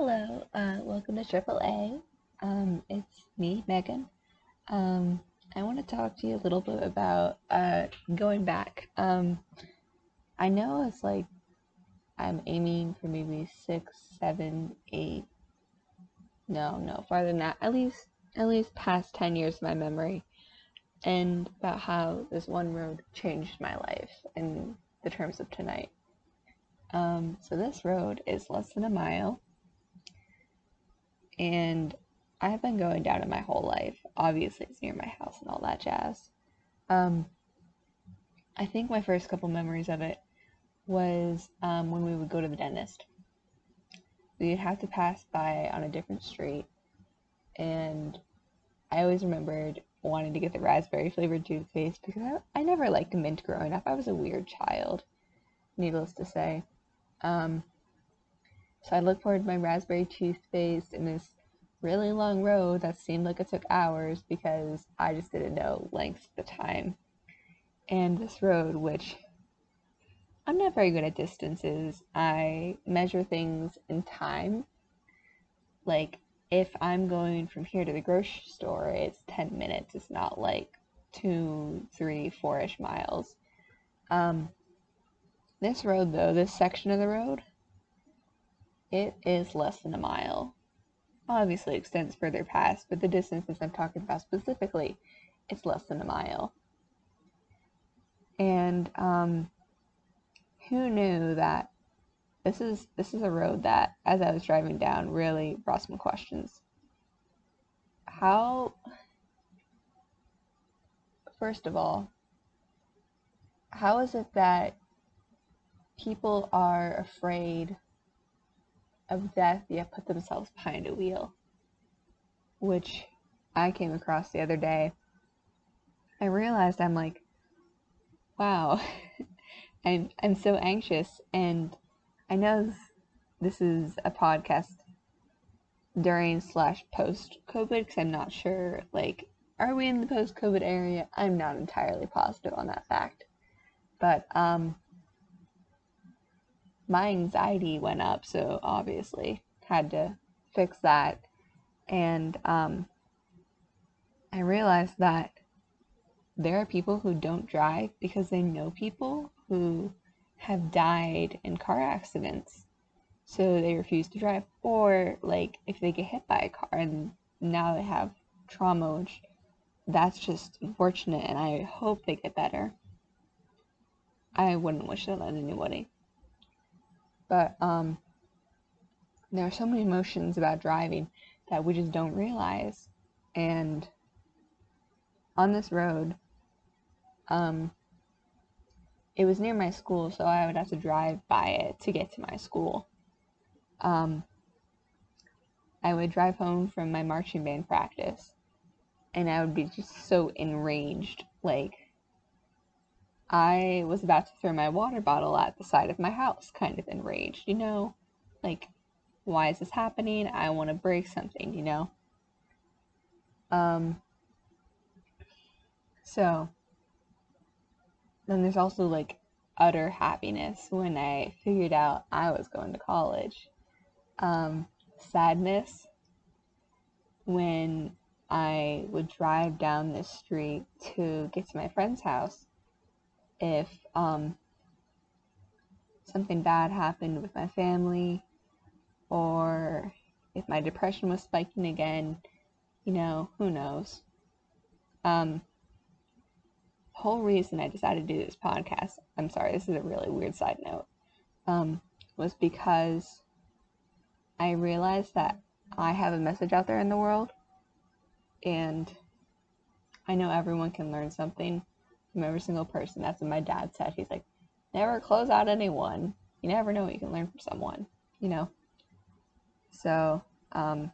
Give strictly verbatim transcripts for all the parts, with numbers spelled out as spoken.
Hello, uh, welcome to Triple A. Um, it's me, Megan. Um, I want to talk to you a little bit about uh, going back. Um, I know it's like I'm aiming for maybe six, seven, eight. No, no, farther than that. At least, at least past ten years of my memory, and about how this one road changed my life in the terms of tonight. Um, so this road is less than a mile, and I've been going down it my whole life. Obviously, it's near my house and all that jazz. Um, I think my first couple memories of it was um, when we would go to the dentist. We'd have to pass by on a different street, and I always remembered wanting to get the raspberry flavored toothpaste because I, I never liked mint growing up. I was a weird child, needless to say. Um, so I looked forward to my raspberry toothpaste in this really long road that seemed like it took hours because I just didn't know length at the time. And this road, which I'm not very good at distances, I measure things in time. Like, if I'm going from here to the grocery store, it's ten minutes. It's not like two, three, four ish miles. Um, this road, though, this section of the road, it is less than a mile. Obviously extends further past, but the distances I'm talking about specifically, it's less than a mile. And um, who knew that this is this is a road that, as I was driving down, really brought some questions. How, first of all, how is it that people are afraid of death yet put themselves behind a wheel? Which I came across the other day. I realized I'm like, wow, I'm I'm so anxious, and I know this, this is a podcast during slash post COVID because I'm not sure, like, are we in the post COVID area? I'm not entirely positive on that fact, but um, my anxiety went up, so obviously had to fix that, and um, I realized that there are people who don't drive because they know people who have died in car accidents. So they refuse to drive. Or, like, if they get hit by a car and now they have trauma, which that's just unfortunate, and I hope they get better. I wouldn't wish that on anybody. But, um, there are so many emotions about driving that we just don't realize. And on this road, um, it was near my school, so I would have to drive by it to get to my school. Um, I would drive home from my marching band practice, and I would be just so enraged. Like, I was about to throw my water bottle at the side of my house, kind of enraged, you know? Like, why is this happening? I want to break something, you know? Um, so, then there's also, like, utter happiness when I figured out I was going to college. Um, sadness when I would drive down this street to get to my friend's house if um, something bad happened with my family, or if my depression was spiking again, you know, who knows. Um, whole reason I decided to do this podcast, I'm sorry, this is a really weird side note, um, was because I realized that I have a message out there in the world, and I know everyone can learn something from every single person. That's what my dad said. He's like, never close out anyone. You never know what you can learn from someone, you know? So, um,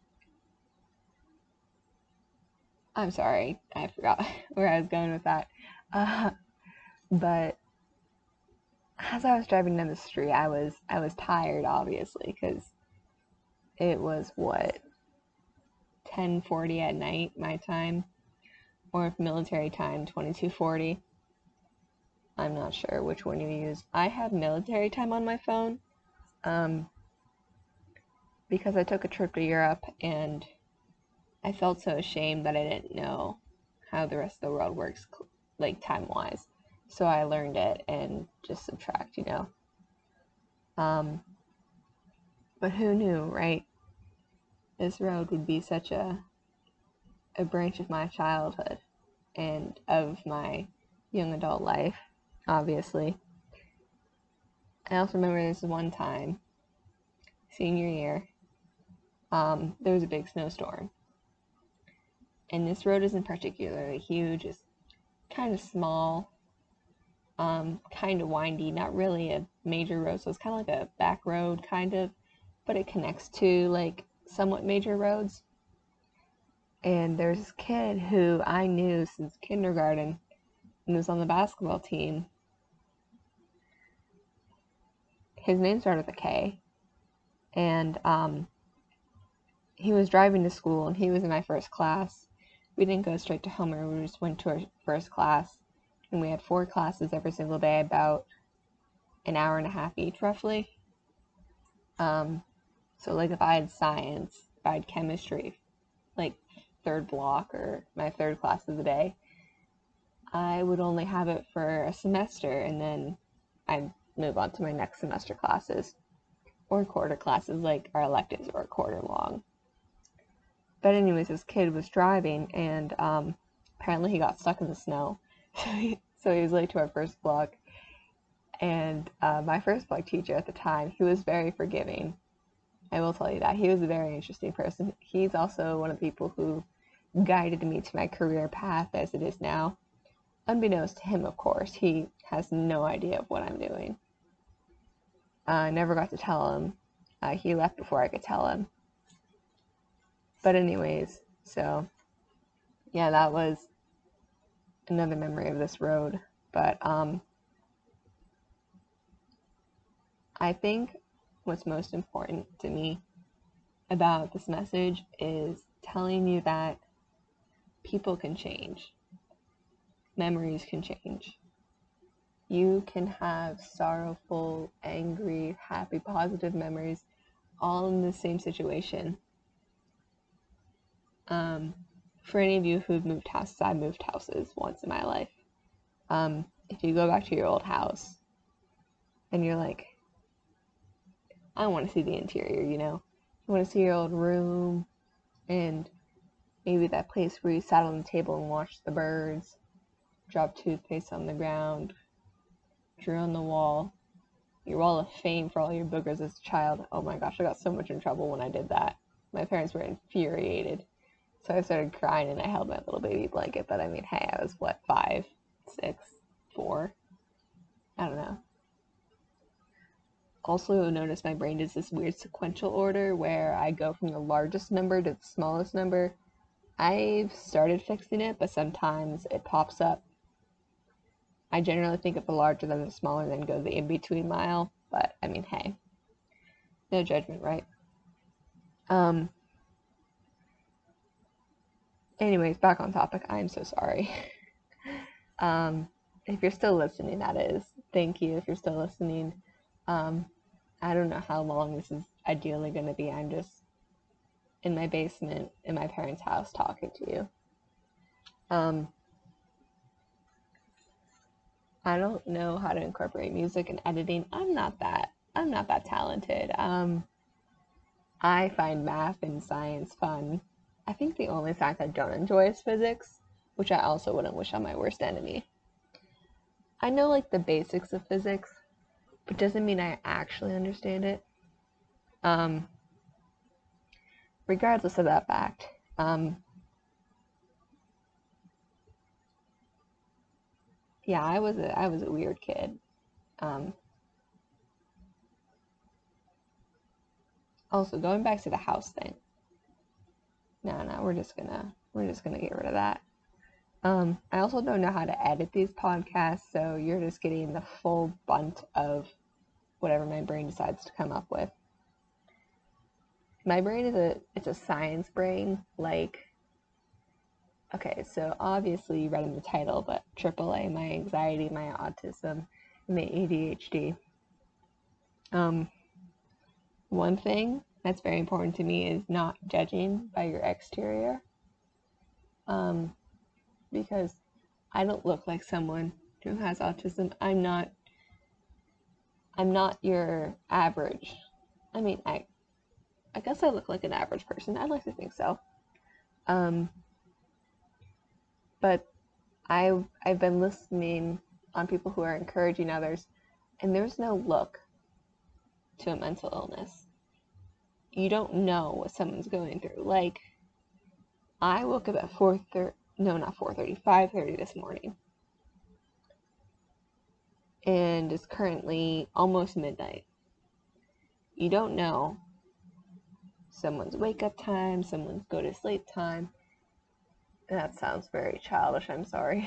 I'm sorry, I forgot where I was going with that. Uh, but as I was driving down the street, I was I was tired, obviously, because it was what ten forty at night my time, or if military time twenty-two forty. I'm not sure which one you use. I have military time on my phone, um, because I took a trip to Europe and I felt so ashamed that I didn't know how the rest of the world works, like time-wise. So I learned it and just subtract, you know. Um, but who knew, right? This road would be such a a branch of my childhood and of my young adult life, obviously. I also remember this one time, senior year, um, there was a big snowstorm. And this road isn't particularly huge, it's kind of small, um, kind of windy, not really a major road, so it's kind of like a back road, kind of, but it connects to, like, somewhat major roads. And there's this kid who I knew since kindergarten and was on the basketball team. His name started with a K, and um, he was driving to school, and he was in my first class. We didn't go straight to Homer, we just went to our first class, and we had four classes every single day, about an hour and a half each, roughly. Um, so, like, if I had science, if I had chemistry, like, third block, or my third class of the day, I would only have it for a semester, and then I'd move on to my next semester classes, or quarter classes, like our electives are a quarter long. But anyways, this kid was driving, and um, apparently he got stuck in the snow, so he, so he was late to our first block. And uh, my first block teacher at the time, he was very forgiving. I will tell you that. He was a very interesting person. He's also one of the people who guided me to my career path as it is now. Unbeknownst to him, of course, he has no idea of what I'm doing. I uh, never got to tell him. Uh, he left before I could tell him. But anyways, so, yeah, that was another memory of this road. But um, I think what's most important to me about this message is telling you that people can change. Memories can change. You can have sorrowful, angry, happy, positive memories all in the same situation. Um, for any of you who've moved houses, I moved houses once in my life. Um, if you go back to your old house and you're like, I want to see the interior, you know? You want to see your old room and maybe that place where you sat on the table and watched the birds, dropped toothpaste on the ground, drew on the wall, your wall of fame for all your boogers as a child. Oh my gosh, I got so much in trouble when I did that. My parents were infuriated. So I started crying and I held my little baby blanket, but I mean, hey, I was what, five, six, four? I don't know. Also notice my brain does this weird sequential order where I go from the largest number to the smallest number. I've started fixing it, but sometimes it pops up. I generally think of the larger than the smaller, then go the in-between mile, but I mean, hey, no judgment, right? Um, anyways, back on topic. I'm so sorry. um, if you're still listening, that is, thank you if you're still listening. Um, I don't know how long this is ideally going to be. I'm just in my basement in my parents' house talking to you. Um, I don't know how to incorporate music and editing. I'm not that. I'm not that talented. Um, I find math and science fun. I think the only science I don't enjoy is physics, which I also wouldn't wish on my worst enemy. I know, like, the basics of physics, but doesn't mean I actually understand it. Um, regardless of that fact, um, yeah, I was a I was a weird kid. Um, also, going back to the house thing. No, no, we're just gonna we're just gonna get rid of that. Um, I also don't know how to edit these podcasts, so you're just getting the full bunt of whatever my brain decides to come up with. My brain is a it's a science brain, like, okay, so obviously you read in the title, but triple A, my anxiety, my autism, and my A D H D. Um, one thing that's very important to me is not judging by your exterior. Um, because I don't look like someone who has autism. I'm not I'm not your average. I mean, I I guess I look like an average person. I'd like to think so. Um, but I I've been listening on people who are encouraging others, and there's no look to a mental illness. You don't know what someone's going through. Like, I woke up at four thirty, no, not four thirty, five thirty this morning. And it's currently almost midnight. You don't know someone's wake up time, someone's go to sleep time. That sounds very childish, I'm sorry.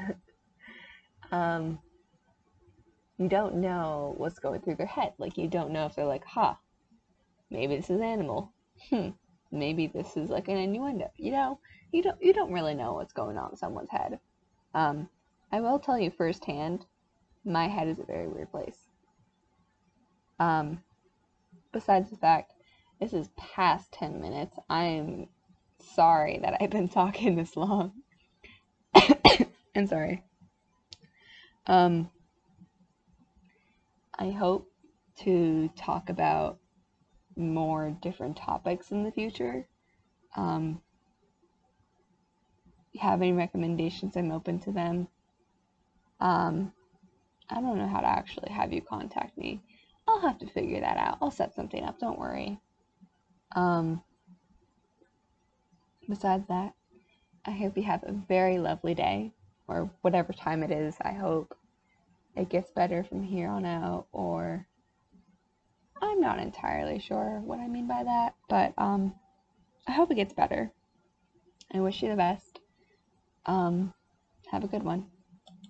um, you don't know what's going through their head. Like, you don't know if they're like, huh, maybe this is animal. Hmm, maybe this is like an innuendo. You know, you don't you don't really know what's going on in someone's head. Um, I will tell you firsthand, my head is a very weird place. Um, besides the fact, this is past ten minutes. I'm sorry that I've been talking this long. I'm sorry. Um, I hope to talk about more different topics in the future. Um, if you have any recommendations, I'm open to them. Um, I don't know how to actually have you contact me. I'll have to figure that out. I'll set something up, don't worry. Um, besides that, I hope you have a very lovely day, or whatever time it is. I hope it gets better from here on out, or I'm not entirely sure what I mean by that, but um, I hope it gets better. I wish you the best. Um, have a good one.